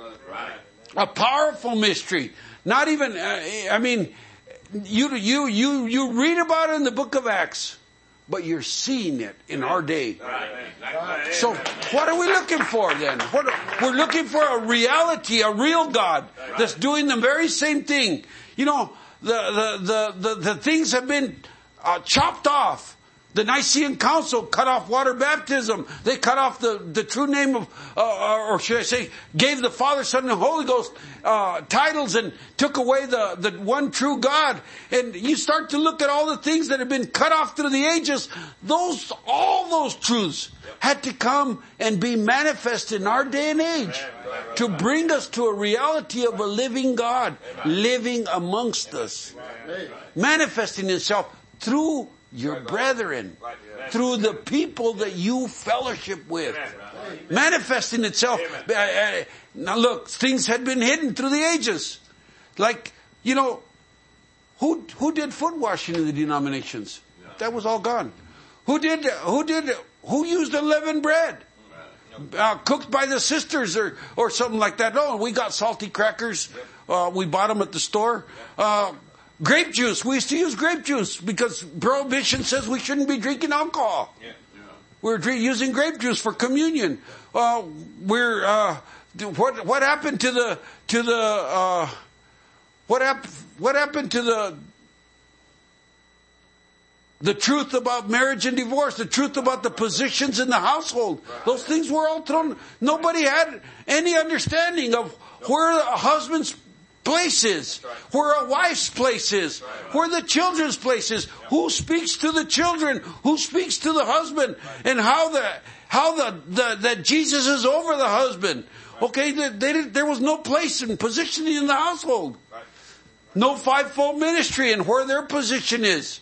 A powerful mystery. Not even, I mean, You, you, you, you read about it in the book of Acts, but you're seeing it in our day. So what are we looking for then? What, we're looking for a reality, a real God that's doing the very same thing. You know, the, the, the, the, the things have been uh, chopped off. The Nicene Council cut off water baptism. They cut off the, the true name of, uh, or should I say, gave the Father, Son, and Holy Ghost uh, titles and took away the, the one true God. And you start to look at all the things that have been cut off through the ages. Those, all those truths had to come and be manifested in our day and age. to bring us to a reality of a living God living amongst us, manifesting Himself through your brethren, through the people that you fellowship with, manifesting itself. Now look, things had been hidden through the ages. Like, you know, who who did foot washing in the denominations? That was all gone. Who did, who did, who used unleavened bread? Uh, cooked by the sisters or, or something like that. No, we got salty crackers. Uh, we bought them at the store. Uh, grape juice. We used to use grape juice because prohibition says we shouldn't be drinking alcohol. Yeah. Yeah. We're dr- using grape juice for communion. Uh, we're, uh, what, what happened to the, to the, uh, what happened, what happened to the, the truth about marriage and divorce, the truth about the positions in the household? Those things were all thrown. Nobody had any understanding of where a husband's place is, where a wife's place is, where the children's place is, who speaks to the children, who speaks to the husband, and how the, how the, the that Jesus is over the husband. Okay, they, they didn't, there was no place and positioning in the household. No fivefold ministry and where their position is.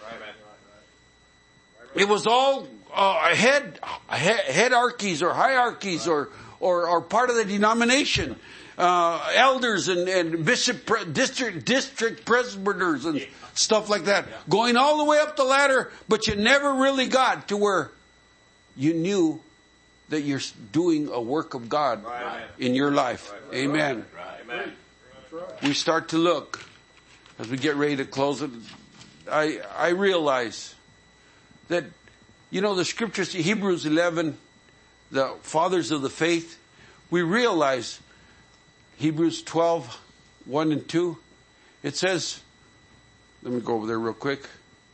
It was all uh, head, headarchies or hierarchies or, or, or part of the denomination. Uh, elders and, and bishop, district, district presbyters and stuff like that. Going all the way up the ladder, but you never really got to where you knew that you're doing a work of God in your life. Amen. We start to look, as we get ready to close it, I, I realize that, you know, the scriptures, Hebrews eleven, the fathers of the faith, we realize Hebrews twelve, one and two, it says, let me go over there real quick.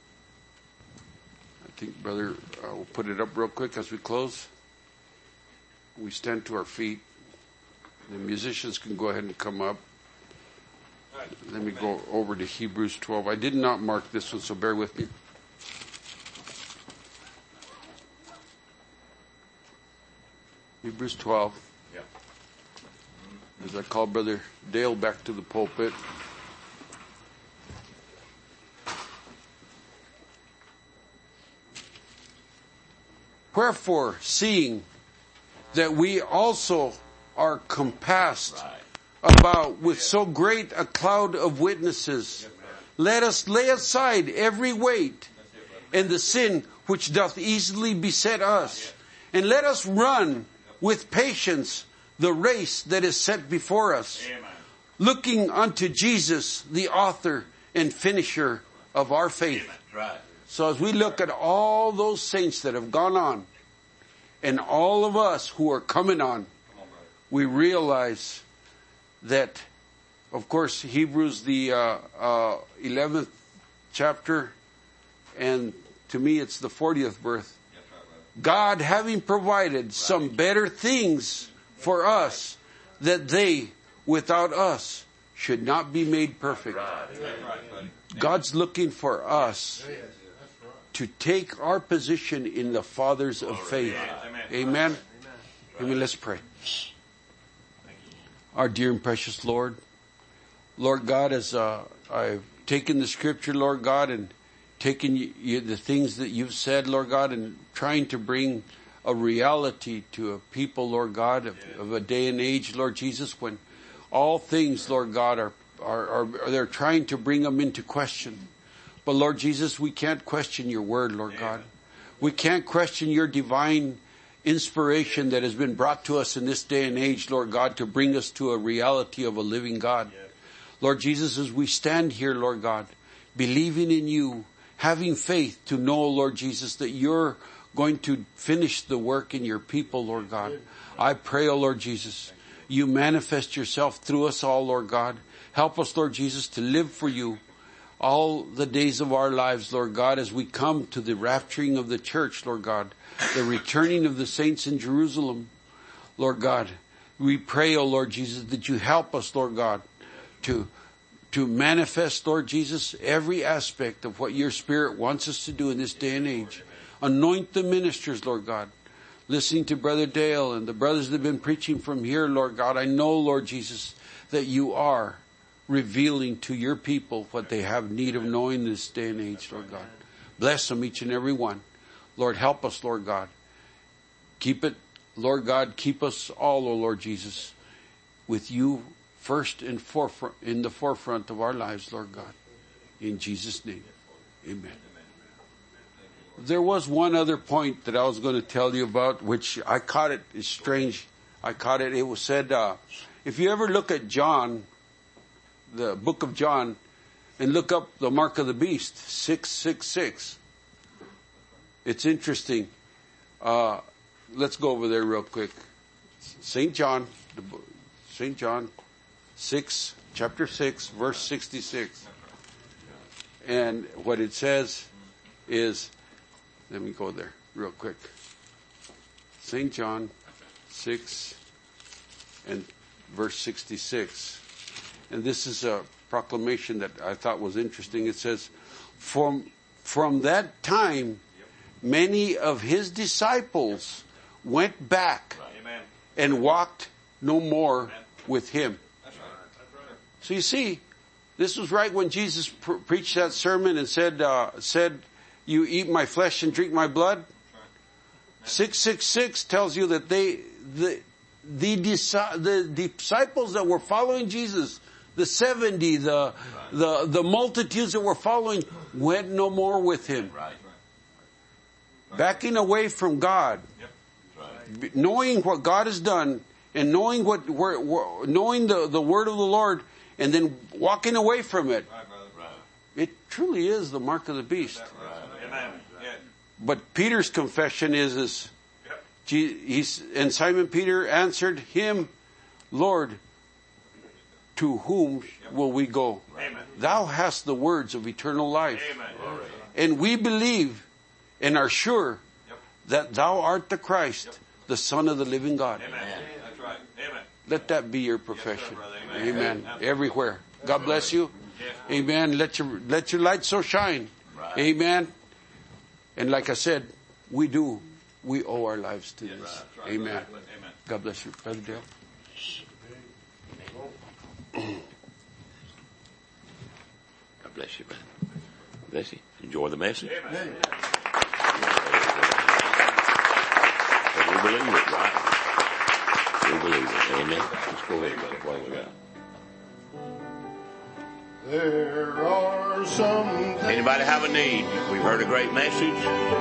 I think, brother, uh, we'll put it up real quick as we close. We stand to our feet. The musicians can go ahead and come up. Let me go over to Hebrews twelve. I did not mark this one, so bear with me. Hebrews twelve. Yeah. As I call Brother Dale back to the pulpit. Wherefore, seeing that we also are compassed about with so great a cloud of witnesses, let us lay aside every weight and the sin which doth easily beset us, and let us run with patience the race that is set before us, Amen. Looking unto Jesus, the author and finisher of our faith. Right. So as we look at all those saints that have gone on, and all of us who are coming on, we realize that, of course, Hebrews, the uh, uh, eleventh chapter, and to me it's the fortieth verse, God having provided some better things for us, that they without us should not be made perfect. God's looking for us to take our position in the fathers of faith. Amen. Amen. Let's pray. Our dear and precious Lord, Lord God, as uh, I've taken the scripture, Lord God, and taking you, you, the things that you've said, Lord God, and trying to bring a reality to a people, Lord God, of, of a day and age, Lord Jesus, when all things, Lord God, are, are, are, are they're trying to bring them into question. But Lord Jesus, we can't question your word, Lord God. We can't question your divine inspiration that has been brought to us in this day and age, Lord God, to bring us to a reality of a living God. Lord Jesus, as we stand here, Lord God, believing in you, having faith to know, Lord Jesus, that you're going to finish the work in your people, Lord God. I pray, oh Lord Jesus, you manifest yourself through us all, Lord God. Help us, Lord Jesus, to live for you all the days of our lives, Lord God, as we come to the rapturing of the church, Lord God, the returning of the saints in Jerusalem, Lord God. We pray, oh Lord Jesus, that you help us, Lord God, to to manifest, Lord Jesus, every aspect of what your Spirit wants us to do in this day and age. Anoint the ministers, Lord God. listening to Brother Dale and the brothers that have been preaching from here, Lord God, I know, Lord Jesus, that you are revealing to your people what they have need of knowing this day and age, Lord God. Bless them, each and every one. Lord, help us, Lord God. Keep it, Lord God, keep us all, O Lord Jesus, with you first and forefront, in the forefront of our lives, Lord God. In Jesus' name, amen. There was one other point that I was going to tell you about, which I caught it. It's strange. I caught it. It was said, uh, if you ever look at John, the book of John, and look up the mark of the beast, six six six. It's interesting. Uh, let's go over there real quick. Saint John, Saint John, six, chapter six, verse sixty-six. And what it says is, let me go there real quick. Saint John six and verse sixty-six. And this is a proclamation that I thought was interesting. It says, from, from that time, many of his disciples went back and walked no more with him. So you see, this was right when Jesus pr- preached that sermon and said, uh, said, you eat my flesh and drink my blood. six six six tells you that they, the, the, the disciples that were following Jesus, the seventy, the, the, the multitudes that were following, went no more with him. Backing away from God. Knowing what God has done and knowing what, knowing the, the word of the Lord and then walking away from it. It truly is the mark of the beast. But Peter's confession is, is he's, and Simon Peter answered him, Lord, to whom will we go? Amen. Thou hast the words of eternal life. Amen. And we believe and are sure yep. that thou art the Christ, yep. the Son of the living God. Amen. That's right. Amen. Let that be your profession. Yes, sir, Amen. Amen. Everywhere. God bless you. Yes. Amen. Let your, let your light so shine. Right. Amen. And like I said, we do. We owe our lives to yes, this. Right. Right. Amen. Right. Amen. God bless you. Brother Dale. God bless you, man. Bless you. Enjoy the message. Amen. We believe it, right? We believe it. Amen. Let's go ahead, brother. What we got? There are some things. Anybody have a need? We've heard a great message.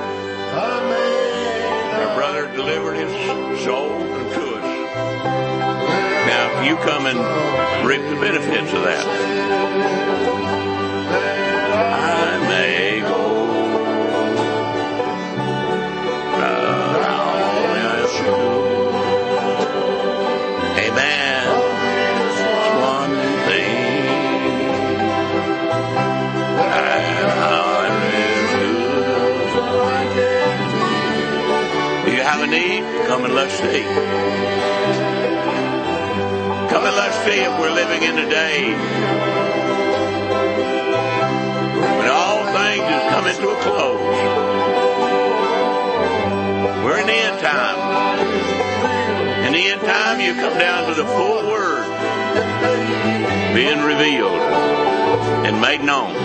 Our brother delivered his soul to us. Now, if you come and reap the benefits of that, I may go around you. Amen. It's one thing I do. Do you have a need? Come and let's see. Come and let's see if we're living in a day when all things is coming to a close. We're in the end time. In the end time, you come down to the full word being revealed and made known.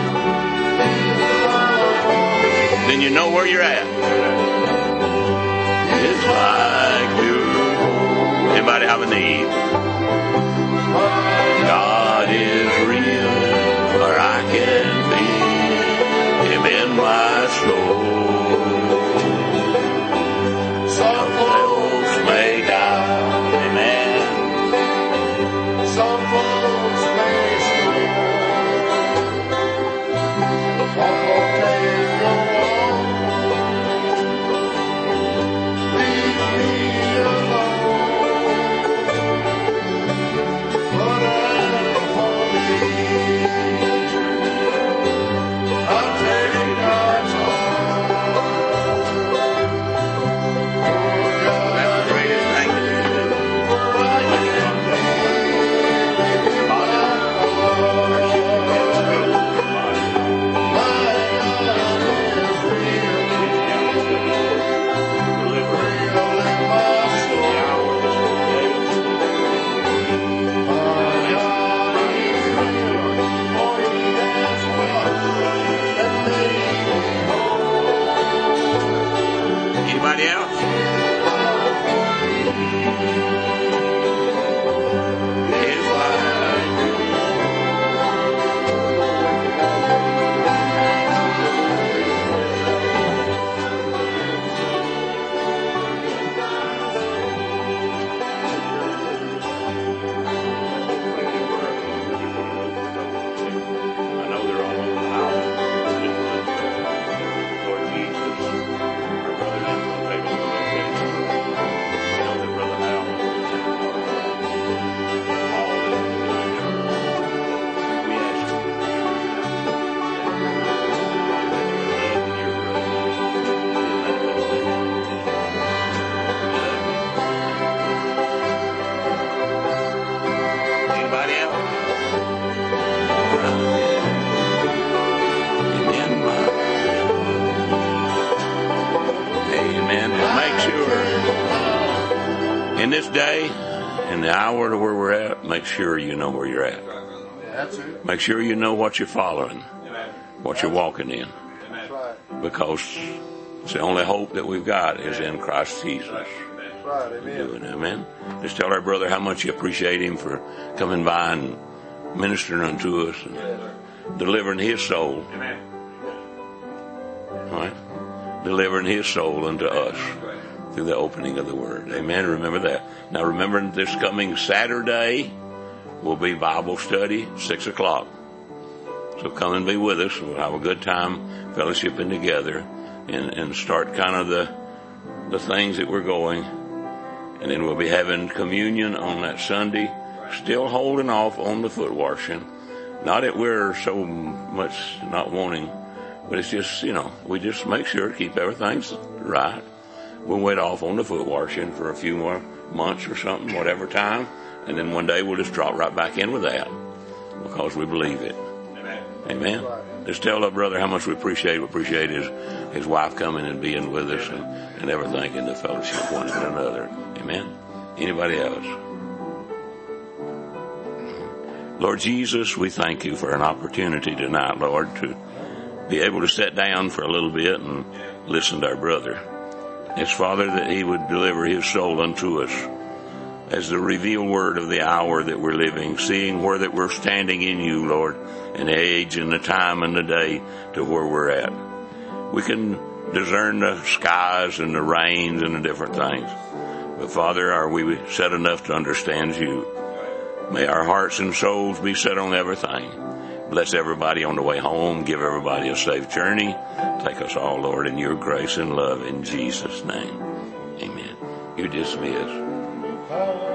Then you know where you're at. It's like you. Anybody have a need? God is real, or I can feel Him in my soul. Some folks may doubt, amen. Some folks may swear. One more day go on, In this day, in the hour where we're at, make sure you know where you're at. That's it. Make sure you know what you're following, what you're walking in. That's right. Because it's the only hope that we've got is in Christ Jesus. That's right. Amen. Amen. Just tell our brother how much you appreciate him for coming by and ministering unto us and delivering his soul. All right? Delivering his soul unto us through the opening of the Word. Amen. Remember that. Now remember, this coming Saturday will be Bible study, six o'clock. So come and be with us. We'll have a good time fellowshipping together and, and start kind of the, the things that we're going. And then we'll be having communion on that Sunday, still holding off on the foot washing. Not that we're so much not wanting, but it's just, you know, we just make sure to keep everything right. We'll wait off on the foot washing for a few more months or something, whatever time, and then one day we'll just drop right back in with that because we believe it. Amen. Amen. Just tell our brother how much we appreciate, we appreciate his, his wife coming and being with us and, and everything in the fellowship one and another. Amen. Anybody else? Lord Jesus, we thank you for an opportunity tonight, Lord, to be able to sit down for a little bit and listen to our brother. It's, Father, that he would deliver his soul unto us as the revealed word of the hour that we're living, seeing where that we're standing in you, Lord, in the age and the time and the day to where we're at. We can discern the skies and the rains and the different things. But, Father, are we set enough to understand you? May our hearts and souls be set on everything. Bless everybody on the way home. Give everybody a safe journey. Take us all, Lord, in your grace and love in Jesus' name. Amen. You're dismissed.